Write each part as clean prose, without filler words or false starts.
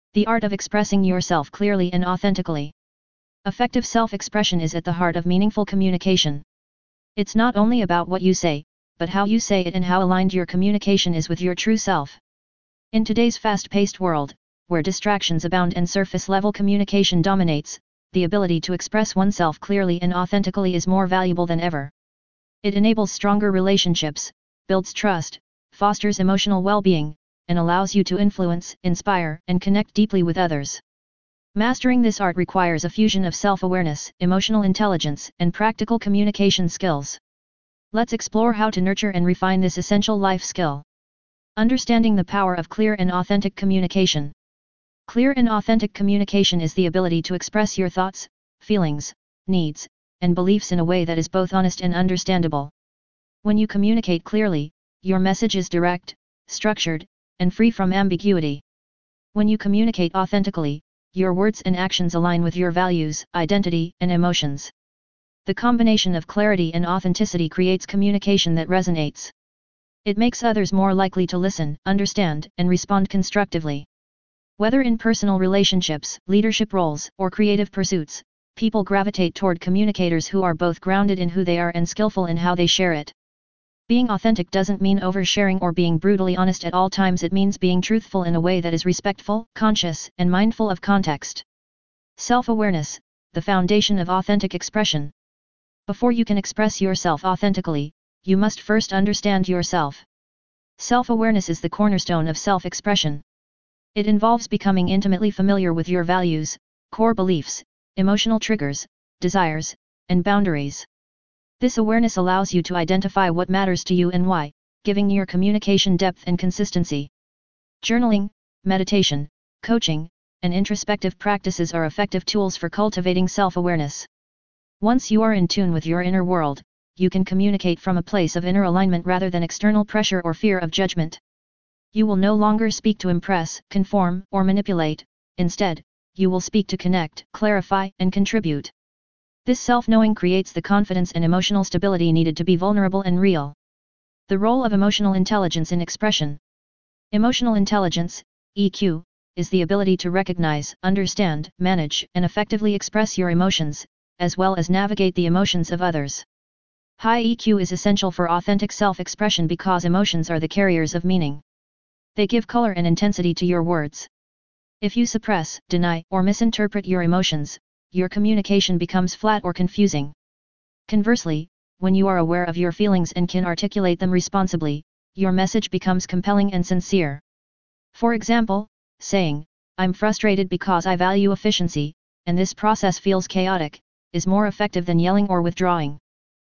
The art of expressing yourself clearly and authentically. Effective self-expression is at the heart of meaningful communication. It's not only about what you say, but how you say it and how aligned your communication is with your true self. In today's fast-paced world, where distractions abound and surface-level communication dominates, the ability to express oneself clearly and authentically is more valuable than ever. It enables stronger relationships, builds trust, fosters emotional well-being, and allows you to influence, inspire, and connect deeply with others. Mastering this art requires a fusion of self-awareness, emotional intelligence, and practical communication skills. Let's explore how to nurture and refine this essential life skill. Understanding the power of clear and authentic communication. Clear and authentic communication is the ability to express your thoughts, feelings, needs, and beliefs in a way that is both honest and understandable. When you communicate clearly, your message is direct, structured, and free from ambiguity. When you communicate authentically, your words and actions align with your values, identity, and emotions. The combination of clarity and authenticity creates communication that resonates. It makes others more likely to listen, understand, and respond constructively. Whether in personal relationships, leadership roles, or creative pursuits, people gravitate toward communicators who are both grounded in who they are and skillful in how they share it. Being authentic doesn't mean oversharing or being brutally honest at all times. It means being truthful in a way that is respectful, conscious, and mindful of context. Self-awareness, the foundation of authentic expression. Before you can express yourself authentically, you must first understand yourself. Self-awareness is the cornerstone of self-expression. It involves becoming intimately familiar with your values, core beliefs, emotional triggers, desires, and boundaries. This awareness allows you to identify what matters to you and why, giving your communication depth and consistency. Journaling, meditation, coaching, and introspective practices are effective tools for cultivating self-awareness. Once you are in tune with your inner world, you can communicate from a place of inner alignment rather than external pressure or fear of judgment. You will no longer speak to impress, conform, or manipulate. Instead, you will speak to connect, clarify, and contribute. This self-knowing creates the confidence and emotional stability needed to be vulnerable and real. The role of emotional intelligence in expression. Emotional intelligence, EQ, is the ability to recognize, understand, manage, and effectively express your emotions, as well as navigate the emotions of others. High EQ is essential for authentic self-expression because emotions are the carriers of meaning. They give color and intensity to your words. If you suppress, deny, or misinterpret your emotions, your communication becomes flat or confusing. Conversely, when you are aware of your feelings and can articulate them responsibly, your message becomes compelling and sincere. For example, saying, "I'm frustrated because I value efficiency, and this process feels chaotic," is more effective than yelling or withdrawing.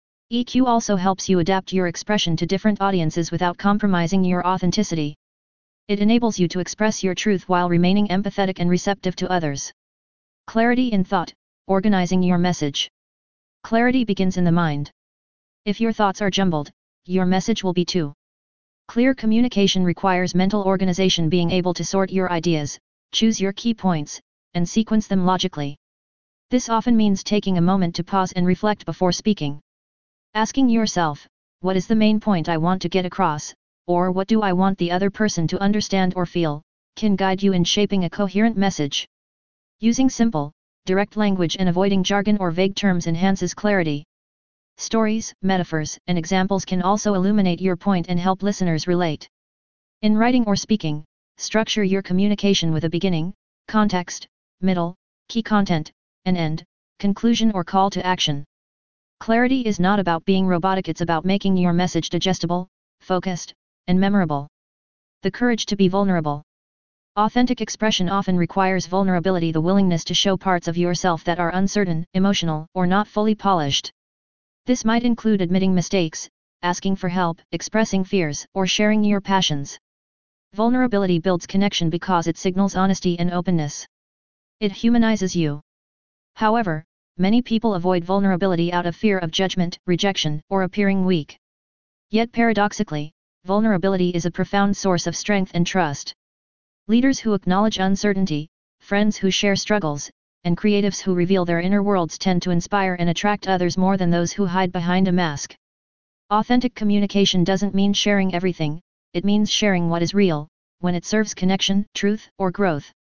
EQ also helps you adapt your expression to different audiences without compromising your authenticity. It enables you to express your truth while remaining empathetic and receptive to others. Clarity in thought, organizing your message. Clarity begins in the mind. If your thoughts are jumbled, your message will be too. Clear communication requires mental organization, being able to sort your ideas, choose your key points, and sequence them logically. This often means taking a moment to pause and reflect before speaking. Asking yourself, what is the main point I want to get across, or what do I want the other person to understand or feel, can guide you in shaping a coherent message. Using simple, direct language and avoiding jargon or vague terms enhances clarity. Stories, metaphors, and examples can also illuminate your point and help listeners relate. In writing or speaking, structure your communication with a beginning, context, middle, key content, and end, conclusion or call to action. Clarity is not about being robotic, it's about making your message digestible, focused, and memorable. The courage to be vulnerable. Authentic expression often requires vulnerability, the willingness to show parts of yourself that are uncertain, emotional, or not fully polished. This might include admitting mistakes, asking for help, expressing fears, or sharing your passions. Vulnerability builds connection because it signals honesty and openness. It humanizes you. However, many people avoid vulnerability out of fear of judgment, rejection, or appearing weak. Yet paradoxically, vulnerability is a profound source of strength and trust. Leaders who acknowledge uncertainty, friends who share struggles, and creatives who reveal their inner worlds tend to inspire and attract others more than those who hide behind a mask. Authentic communication doesn't mean sharing everything, it means sharing what is real, when it serves connection, truth, or growth.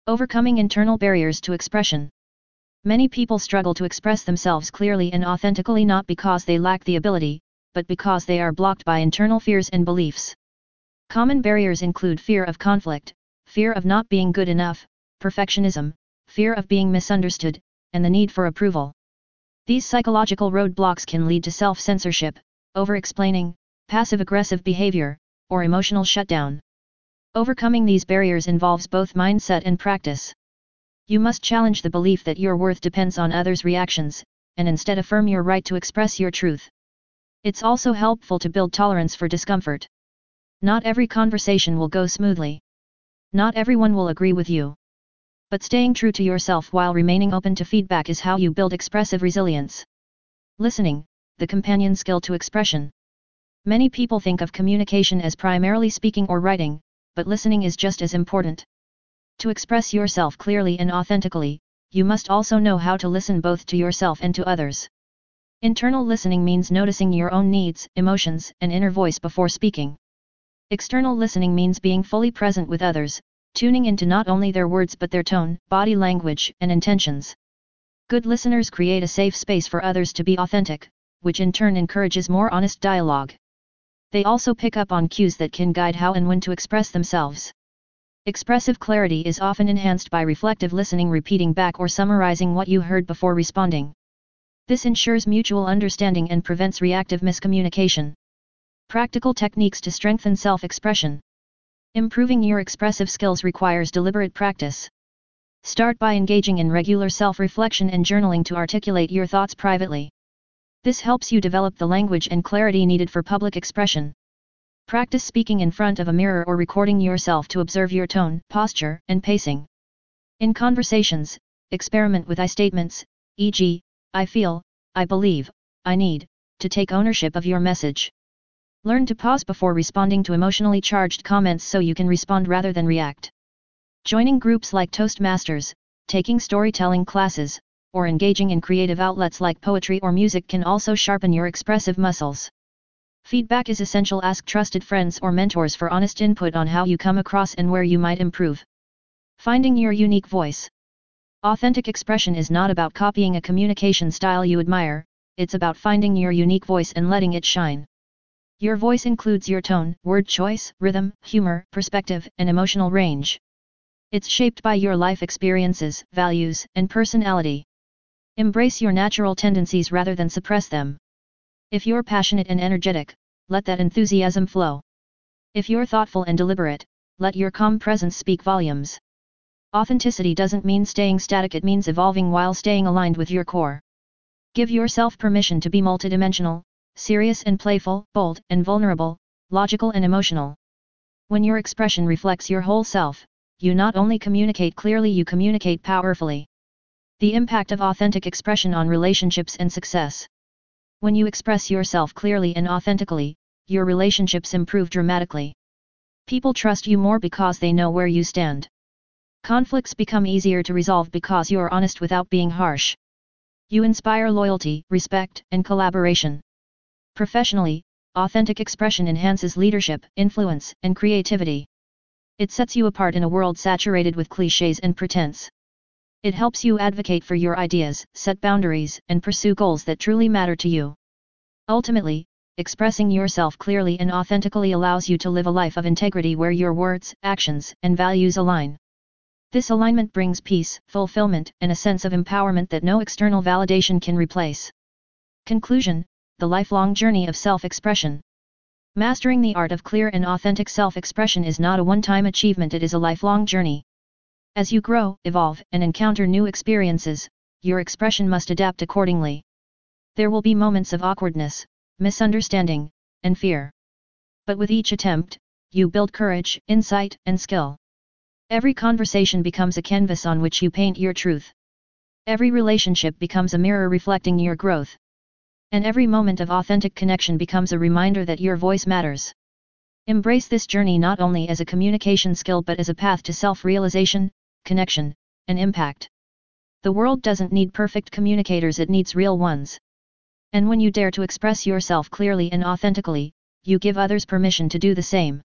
Overcoming internal barriers to expression. Many people struggle to express themselves clearly and authentically not because they lack the ability, but because they are blocked by internal fears and beliefs. Common barriers include fear of conflict, fear of not being good enough, perfectionism, fear of being misunderstood, and the need for approval. These psychological roadblocks can lead to self-censorship, over-explaining, passive-aggressive behavior, or emotional shutdown. Overcoming these barriers involves both mindset and practice. You must challenge the belief that your worth depends on others' reactions, and instead affirm your right to express your truth. It's also helpful to build tolerance for discomfort. Not every conversation will go smoothly. Not everyone will agree with you. But staying true to yourself while remaining open to feedback is how you build expressive resilience. Listening, the companion skill to expression. Many people think of communication as primarily speaking or writing, but listening is just as important. To express yourself clearly and authentically, you must also know how to listen both to yourself and to others. Internal listening means noticing your own needs, emotions, and inner voice before speaking. External listening means being fully present with others, tuning into not only their words but their tone, body language, and intentions. Good listeners create a safe space for others to be authentic, which in turn encourages more honest dialogue. They also pick up on cues that can guide how and when to express themselves. Expressive clarity is often enhanced by reflective listening, repeating back or summarizing what you heard before responding. This ensures mutual understanding and prevents reactive miscommunication. Practical techniques to strengthen self-expression. Improving your expressive skills requires deliberate practice. Start by engaging in regular self-reflection and journaling to articulate your thoughts privately. This helps you develop the language and clarity needed for public expression. Practice speaking in front of a mirror or recording yourself to observe your tone, posture, and pacing. In conversations, experiment with I statements, e.g., I feel, I believe, I need, to take ownership of your message. Learn to pause before responding to emotionally charged comments so you can respond rather than react. Joining groups like Toastmasters, taking storytelling classes, or engaging in creative outlets like poetry or music can also sharpen your expressive muscles. Feedback is essential. Ask trusted friends or mentors for honest input on how you come across and where you might improve. Finding your unique voice. Authentic expression is not about copying a communication style you admire, it's about finding your unique voice and letting it shine. Your voice includes your tone, word choice, rhythm, humor, perspective, and emotional range. It's shaped by your life experiences, values, and personality. Embrace your natural tendencies rather than suppress them. If you're passionate and energetic, let that enthusiasm flow. If you're thoughtful and deliberate, let your calm presence speak volumes. Authenticity doesn't mean staying static, it means evolving while staying aligned with your core. Give yourself permission to be multidimensional, serious and playful, bold and vulnerable, logical and emotional. When your expression reflects your whole self, you not only communicate clearly, you communicate powerfully. The impact of authentic expression on relationships and success. When you express yourself clearly and authentically, your relationships improve dramatically. People trust you more because they know where you stand. Conflicts become easier to resolve because you're honest without being harsh. You inspire loyalty, respect, and collaboration. Professionally, authentic expression enhances leadership, influence, and creativity. It sets you apart in a world saturated with clichés and pretense. It helps you advocate for your ideas, set boundaries, and pursue goals that truly matter to you. Ultimately, expressing yourself clearly and authentically allows you to live a life of integrity where your words, actions, and values align. This alignment brings peace, fulfillment, and a sense of empowerment that no external validation can replace. Conclusion: the lifelong journey of self-expression. Mastering the art of clear and authentic self-expression is not a one-time achievement, it is a lifelong journey. As you grow, evolve, and encounter new experiences, your expression must adapt accordingly. There will be moments of awkwardness, misunderstanding, and fear. But with each attempt, you build courage, insight, and skill. Every conversation becomes a canvas on which you paint your truth. Every relationship becomes a mirror reflecting your growth. And every moment of authentic connection becomes a reminder that your voice matters. Embrace this journey not only as a communication skill but as a path to self-realization, connection, and impact. The world doesn't need perfect communicators, it needs real ones. And when you dare to express yourself clearly and authentically, you give others permission to do the same.